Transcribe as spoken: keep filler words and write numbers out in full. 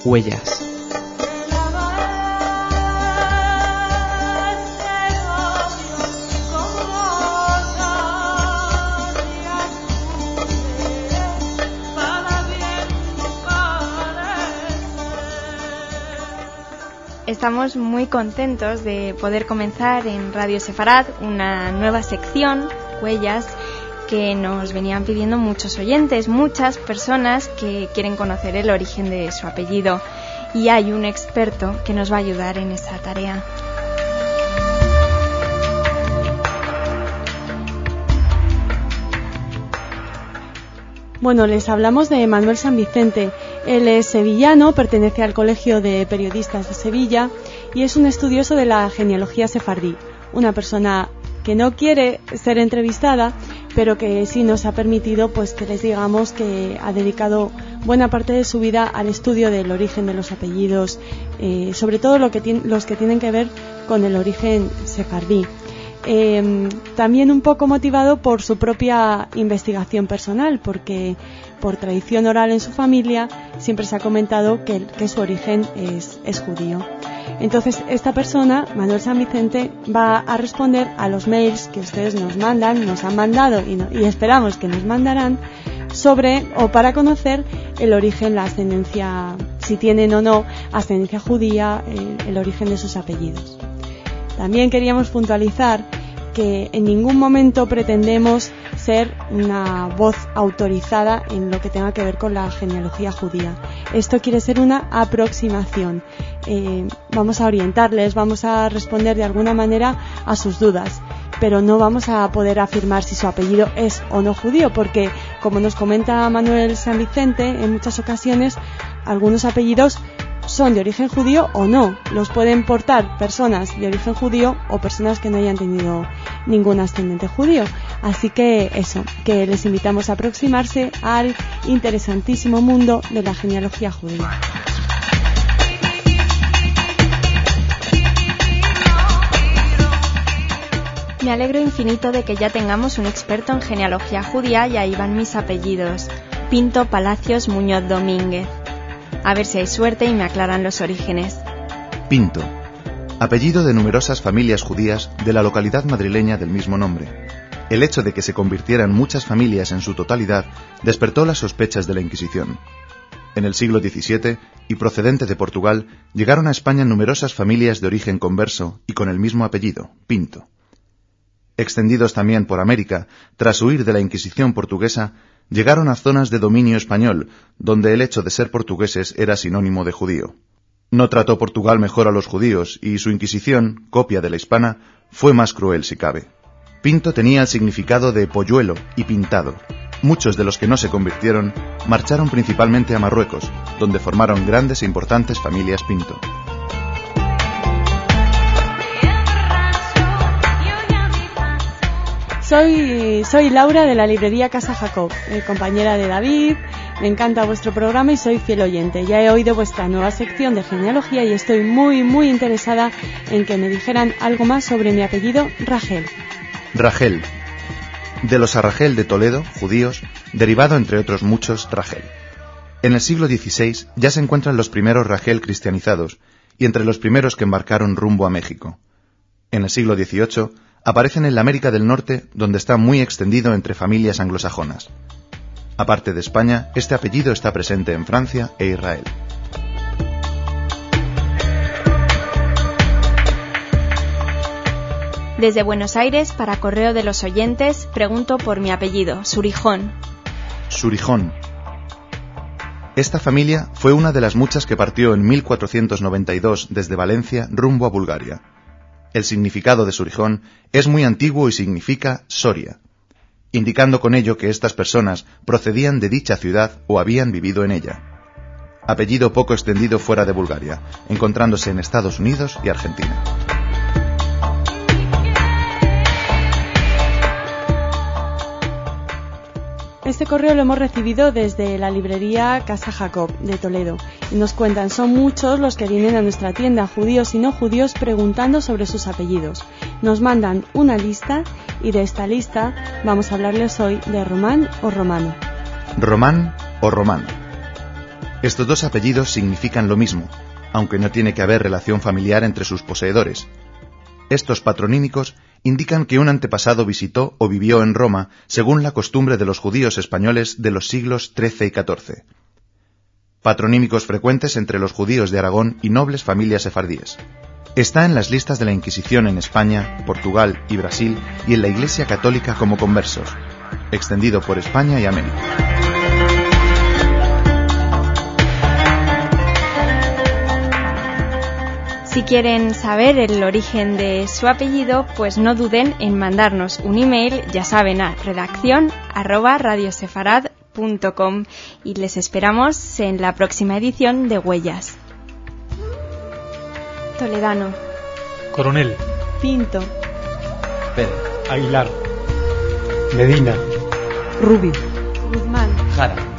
Huellas. Estamos muy contentos de poder comenzar en Radio Sefarad una nueva sección, Huellas, que nos venían pidiendo muchos oyentes, muchas personas que quieren conocer el origen de su apellido, y hay un experto que nos va a ayudar en esa tarea. Bueno, les hablamos de Manuel San Vicente. Él es sevillano, pertenece al Colegio de Periodistas de Sevilla y es un estudioso de la genealogía sefardí. Una persona que no quiere ser entrevistada, pero que sí nos ha permitido pues que les digamos que ha dedicado buena parte de su vida al estudio del origen de los apellidos, eh, sobre todo lo que tiene, los que tienen que ver con el origen sefardí. Eh, también un poco motivado por su propia investigación personal, porque por tradición oral en su familia siempre se ha comentado que, que su origen es, es judío. Entonces esta persona, Manuel San Vicente, va a responder a los mails que ustedes nos mandan, nos han mandado y, no, y esperamos que nos mandarán sobre o para conocer el origen, la ascendencia, si tienen o no ascendencia judía, el, el origen de sus apellidos. También queríamos puntualizar que en ningún momento pretendemos ser una voz autorizada en lo que tenga que ver con la genealogía judía. Esto quiere ser una aproximación. Eh, vamos a orientarles, vamos a responder de alguna manera a sus dudas, pero no vamos a poder afirmar si su apellido es o no judío, porque, como nos comenta Manuel San Vicente, en muchas ocasiones algunos apellidos son de origen judío o no. Los pueden portar personas de origen judío o personas que no hayan tenido ningún ascendente judío. Así que eso, que les invitamos a aproximarse al interesantísimo mundo de la genealogía judía. Me alegro infinito de que ya tengamos un experto en genealogía judía y ahí van mis apellidos: Pinto Palacios Muñoz Domínguez. A ver si hay suerte y me aclaran los orígenes. Pinto, apellido de numerosas familias judías de la localidad madrileña del mismo nombre. El hecho de que se convirtieran muchas familias en su totalidad despertó las sospechas de la Inquisición. En el siglo diecisiete, y procedente de Portugal, llegaron a España numerosas familias de origen converso y con el mismo apellido, Pinto. Extendidos también por América, tras huir de la Inquisición portuguesa, llegaron a zonas de dominio español, donde el hecho de ser portugueses era sinónimo de judío. No trató Portugal mejor a los judíos, y su Inquisición, copia de la hispana, fue más cruel si cabe. Pinto tenía el significado de polluelo y pintado. Muchos de los que no se convirtieron marcharon principalmente a Marruecos, donde formaron grandes e importantes familias Pinto. Soy, soy Laura de la librería Casa Jacob, eh, compañera de David. Me encanta vuestro programa y soy fiel oyente. Ya he oído vuestra nueva sección de genealogía y estoy muy, muy interesada en que me dijeran algo más sobre mi apellido, Ragel. Ragel. De los Arragel de Toledo, judíos, derivado entre otros muchos Ragel. En el siglo dieciséis ya se encuentran los primeros Ragel cristianizados y entre los primeros que embarcaron rumbo a México. En el siglo dieciocho aparecen en la América del Norte, donde está muy extendido entre familias anglosajonas. Aparte de España, este apellido está presente en Francia e Israel. Desde Buenos Aires, para correo de los oyentes, pregunto por mi apellido, Surijón. Surijón. Esta familia fue una de las muchas que partió en mil cuatrocientos noventa y dos desde Valencia rumbo a Bulgaria. El significado de Surijón es muy antiguo y significa Soria, indicando con ello que estas personas procedían de dicha ciudad o habían vivido en ella. Apellido poco extendido fuera de Bulgaria, encontrándose en Estados Unidos y Argentina. Este correo lo hemos recibido desde la librería Casa Jacob de Toledo y nos cuentan, son muchos los que vienen a nuestra tienda, judíos y no judíos, preguntando sobre sus apellidos. Nos mandan una lista y de esta lista vamos a hablarles hoy de Román o Romano. Román o Romano. Estos dos apellidos significan lo mismo, aunque no tiene que haber relación familiar entre sus poseedores. Estos patronímicos indican que un antepasado visitó o vivió en Roma según la costumbre de los judíos españoles de los siglos trece y catorce. Patronímicos frecuentes entre los judíos de Aragón y nobles familias sefardíes. Está en las listas de la Inquisición en España, Portugal y Brasil y en la Iglesia Católica como conversos, extendido por España y América. Si quieren saber el origen de su apellido, pues no duden en mandarnos un email, ya saben, a redacción arroba radiosefarad punto com y les esperamos en la próxima edición de Huellas. Toledano. Coronel. Pinto. Pérez. Aguilar. Medina. Rubio. Guzmán. Jara.